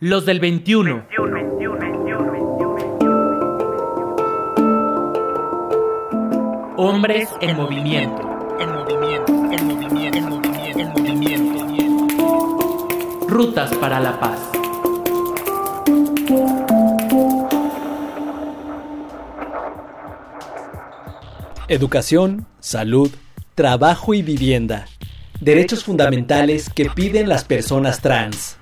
Los del 21. Hombres en movimiento. Rutas para la paz. Educación, salud, trabajo y vivienda. Derechos fundamentales que piden las personas trans.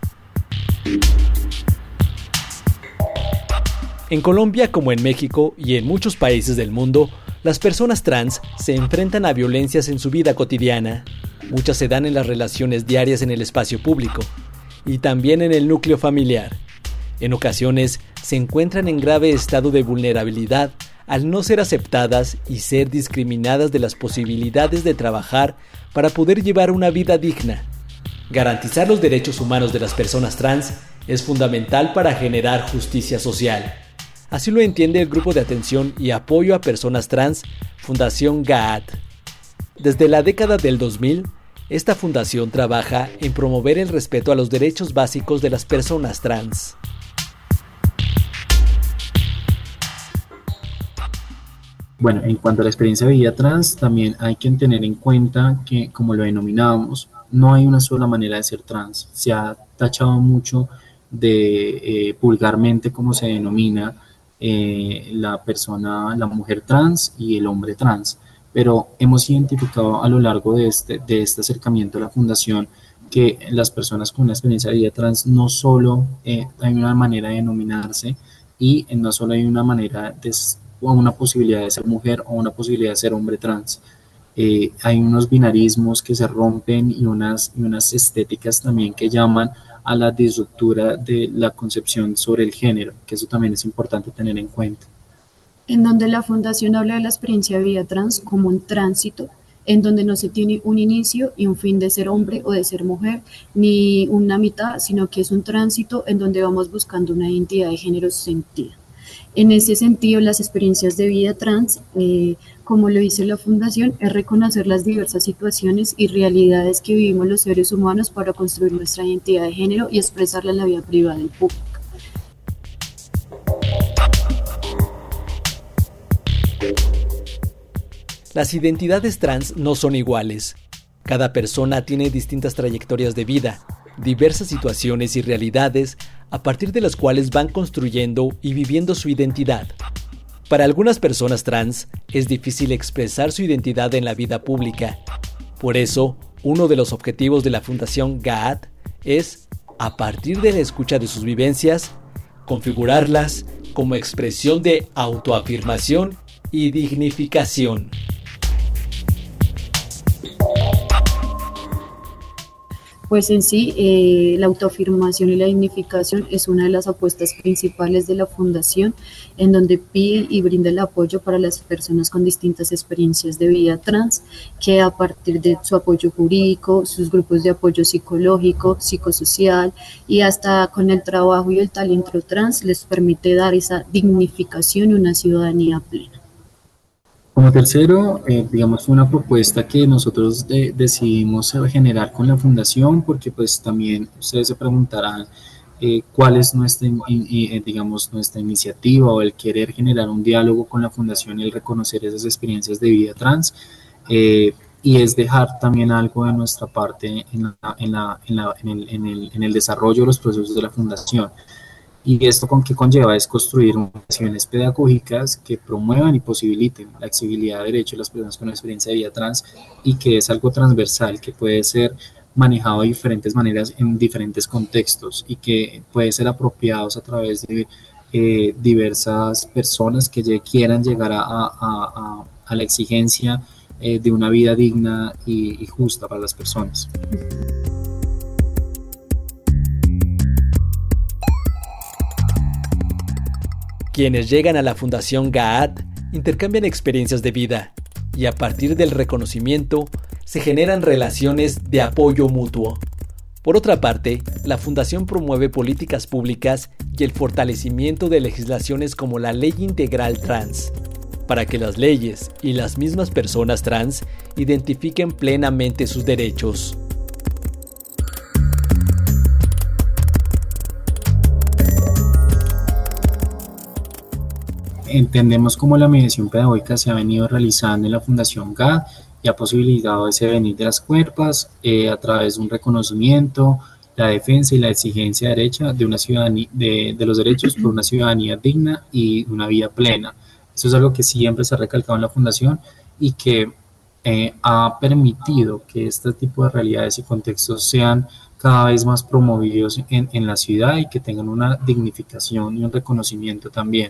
En Colombia, como en México y en muchos países del mundo, las personas trans se enfrentan a violencias en su vida cotidiana. Muchas se dan en las relaciones diarias en el espacio público y también en el núcleo familiar. En ocasiones se encuentran en grave estado de vulnerabilidad al no ser aceptadas y ser discriminadas de las posibilidades de trabajar para poder llevar una vida digna. Garantizar los derechos humanos de las personas trans es fundamental para generar justicia social. Así lo entiende el Grupo de Atención y Apoyo a Personas Trans, Fundación GAAT. Desde la década del 2000, esta fundación trabaja en promover el respeto a los derechos básicos de las personas trans. Bueno, en cuanto a la experiencia de vida trans, también hay que tener en cuenta que, como lo denominábamos, no hay una sola manera de ser trans. Se ha tachado mucho de vulgarmente como se denomina la mujer trans y el hombre trans, pero hemos identificado a lo largo de este acercamiento a la fundación que las personas con una experiencia de vida trans no solo hay una manera de denominarse y no solo hay una manera o una posibilidad de ser mujer o una posibilidad de ser hombre trans. Hay unos binarismos que se rompen y unas estéticas también que llaman a la disruptura de la concepción sobre el género, que eso también es importante tener en cuenta. En donde la Fundación habla de la experiencia de vida trans como un tránsito, en donde no se tiene un inicio y un fin de ser hombre o de ser mujer, ni una mitad, sino que es un tránsito en donde vamos buscando una identidad de género sentida. En ese sentido, las experiencias de vida trans, como lo dice la Fundación, es reconocer las diversas situaciones y realidades que vivimos los seres humanos para construir nuestra identidad de género y expresarla en la vida privada y pública. Las identidades trans no son iguales. Cada persona tiene distintas trayectorias de vida, diversas situaciones y realidades a partir de las cuales van construyendo y viviendo su identidad. Para algunas personas trans es difícil expresar su identidad en la vida pública. Por eso, uno de los objetivos de la Fundación GAAT es, a partir de la escucha de sus vivencias, configurarlas como expresión de autoafirmación y dignificación. Pues en sí, la autoafirmación y la dignificación es una de las apuestas principales de la Fundación, en donde pide y brinda el apoyo para las personas con distintas experiencias de vida trans, que a partir de su apoyo jurídico, sus grupos de apoyo psicológico, psicosocial y hasta con el trabajo y el talento trans les permite dar esa dignificación y una ciudadanía plena. Como tercero, digamos, fue una propuesta que nosotros decidimos generar con la Fundación, porque pues también ustedes se preguntarán cuál es nuestra iniciativa o el querer generar un diálogo con la Fundación y el reconocer esas experiencias de vida trans, y es dejar también algo de nuestra parte en el desarrollo de los procesos de la Fundación. Y esto con qué conlleva es construir acciones pedagógicas que promuevan y posibiliten la accesibilidad de derechos de las personas con experiencia de vida trans y que es algo transversal, que puede ser manejado de diferentes maneras en diferentes contextos y que puede ser apropiados a través de diversas personas que quieran llegar a la exigencia de una vida digna y justa para las personas. Quienes llegan a la Fundación GAAT intercambian experiencias de vida y a partir del reconocimiento se generan relaciones de apoyo mutuo. Por otra parte, la Fundación promueve políticas públicas y el fortalecimiento de legislaciones como la Ley Integral Trans, para que las leyes y las mismas personas trans identifiquen plenamente sus derechos. entendemos cómo la mediación pedagógica se ha venido realizando en la Fundación GAD y ha posibilitado ese devenir de las cuerpas a través de un reconocimiento, la defensa y la exigencia derecha de una ciudadanía, de los derechos por una ciudadanía digna y una vida plena. Eso es algo que siempre se ha recalcado en la Fundación y que ha permitido que este tipo de realidades y contextos sean cada vez más promovidos en la ciudad y que tengan una dignificación y un reconocimiento también.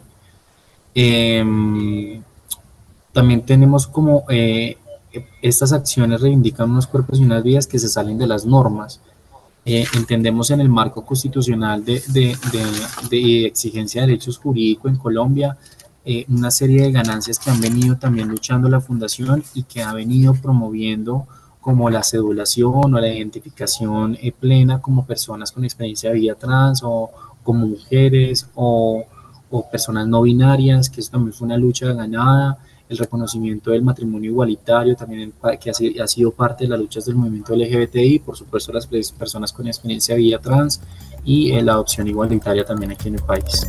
También tenemos como estas acciones reivindican unos cuerpos y unas vidas que se salen de las normas. Entendemos en el marco constitucional de exigencia de derechos jurídicos en Colombia una serie de ganancias que han venido también luchando la Fundación y que ha venido promoviendo como la cedulación o la identificación plena como personas con experiencia de vida trans o como mujeres o personas no binarias, que eso también fue una lucha ganada, el reconocimiento del matrimonio igualitario también que ha sido parte de las luchas del movimiento LGBTI, por supuesto las personas con experiencia de vida trans y la adopción igualitaria también aquí en el país.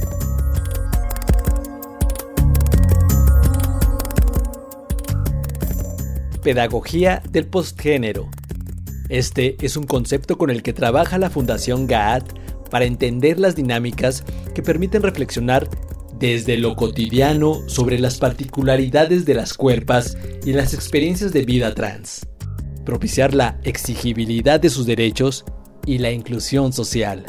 Pedagogía del postgénero. Este es un concepto con el que trabaja la Fundación GAD para entender las dinámicas que permiten reflexionar desde lo cotidiano sobre las particularidades de las cuerpas y las experiencias de vida trans, propiciar la exigibilidad de sus derechos y la inclusión social.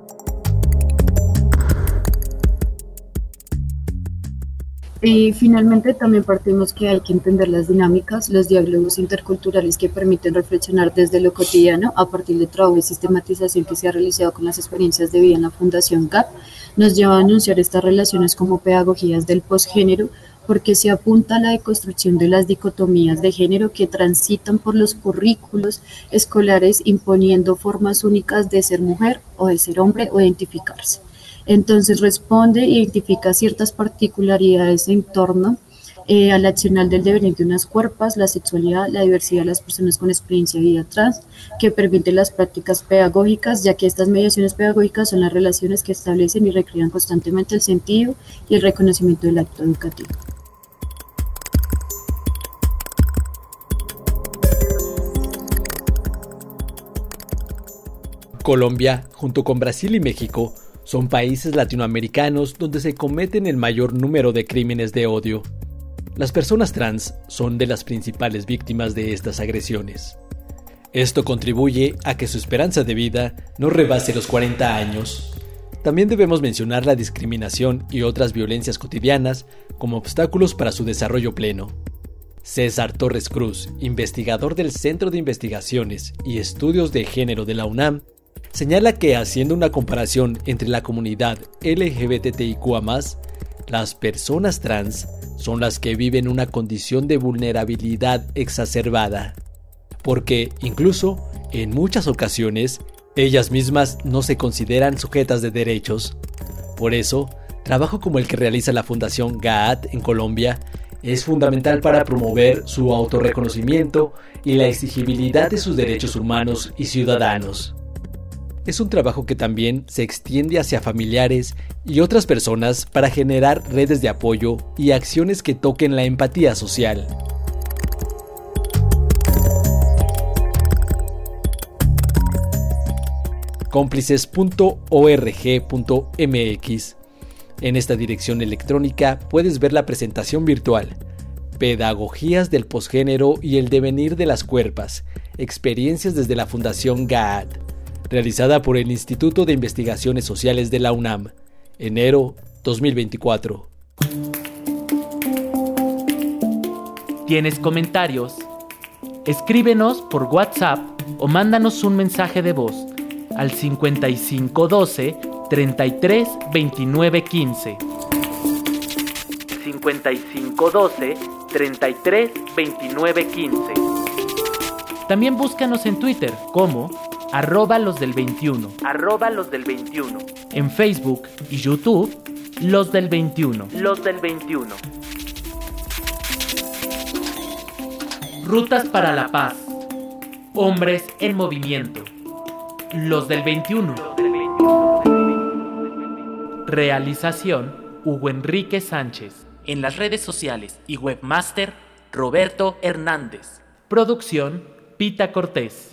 Y finalmente también partimos que hay que entender las dinámicas, los diálogos interculturales que permiten reflexionar desde lo cotidiano a partir de trabajo y sistematización que se ha realizado con las experiencias de vida en la Fundación GAP, nos lleva a anunciar estas relaciones como pedagogías del posgénero, porque se apunta a la deconstrucción de las dicotomías de género que transitan por los currículos escolares imponiendo formas únicas de ser mujer o de ser hombre o identificarse. Entonces responde e identifica ciertas particularidades en torno al accionar del devenir de unas cuerpas, la sexualidad, la diversidad de las personas con experiencia de vida trans, que permiten las prácticas pedagógicas, ya que estas mediaciones pedagógicas son las relaciones que establecen y recrean constantemente el sentido y el reconocimiento del acto educativo. Colombia, junto con Brasil y México, son países latinoamericanos donde se cometen el mayor número de crímenes de odio. Las personas trans son de las principales víctimas de estas agresiones. Esto contribuye a que su esperanza de vida no rebase los 40 años. También debemos mencionar la discriminación y otras violencias cotidianas como obstáculos para su desarrollo pleno. César Torres Cruz, investigador del Centro de Investigaciones y Estudios de Género de la UNAM, señala que haciendo una comparación entre la comunidad LGBTIQA+, las personas trans son las que viven una condición de vulnerabilidad exacerbada, porque incluso en muchas ocasiones ellas mismas no se consideran sujetas de derechos. Por eso, trabajo como el que realiza la Fundación GAD en Colombia es fundamental para promover su autorreconocimiento y la exigibilidad de sus derechos humanos y ciudadanos. Es un trabajo que también se extiende hacia familiares y otras personas para generar redes de apoyo y acciones que toquen la empatía social. cómplices.org.mx. En esta dirección electrónica puedes ver la presentación virtual Pedagogías del posgénero y el devenir de las cuerpas, experiencias desde la Fundación GAD, realizada por el Instituto de Investigaciones Sociales de la UNAM, enero 2024. ¿Tienes comentarios? Escríbenos por WhatsApp o mándanos un mensaje de voz al 5512 33 29 15. 5512 33 29 15. También búscanos en Twitter como @losdel21. En Facebook y YouTube, Los del 21. Rutas para la paz. Hombres en movimiento. Los del 21. Realización: Hugo Enrique Sánchez. En las redes sociales y webmaster, Roberto Hernández. Producción, Pita Cortés.